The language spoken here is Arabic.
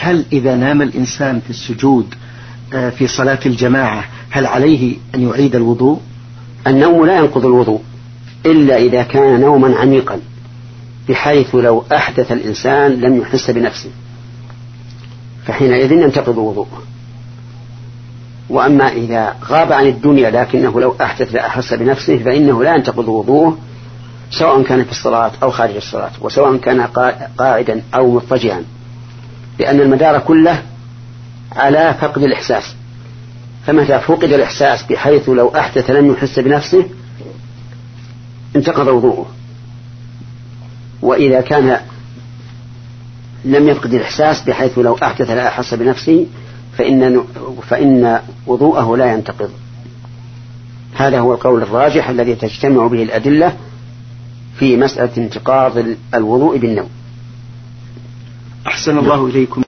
هل إذا نام الإنسان في السجود في صلاة الجماعة هل عليه أن يعيد الوضوء؟ النوم لا ينقض الوضوء إلا إذا كان نوما عميقا بحيث لو أحدث الإنسان لم يحس بنفسه، فحينئذ ينتقض وضوءه. وأما إذا غاب عن الدنيا لكنه لو أحدث لا أحس بنفسه فإنه لا ينتقض وضوءه، سواء كان في الصلاة أو خارج الصلاة، وسواء كان قاعدا أو مضطجعا، لأن المدار كله على فقد الإحساس. فمتى فقد الإحساس بحيث لو أحدث لم يحس بنفسه انتقض وضوءه. وإذا كان لم يفقد الإحساس بحيث لو أحدث لا أحس بنفسه فإن وضوءه لا ينتقض. هذا هو القول الراجح الذي تجتمع به الأدلة في مسألة انتقاض الوضوء بالنوم. أحسن الله إليكم.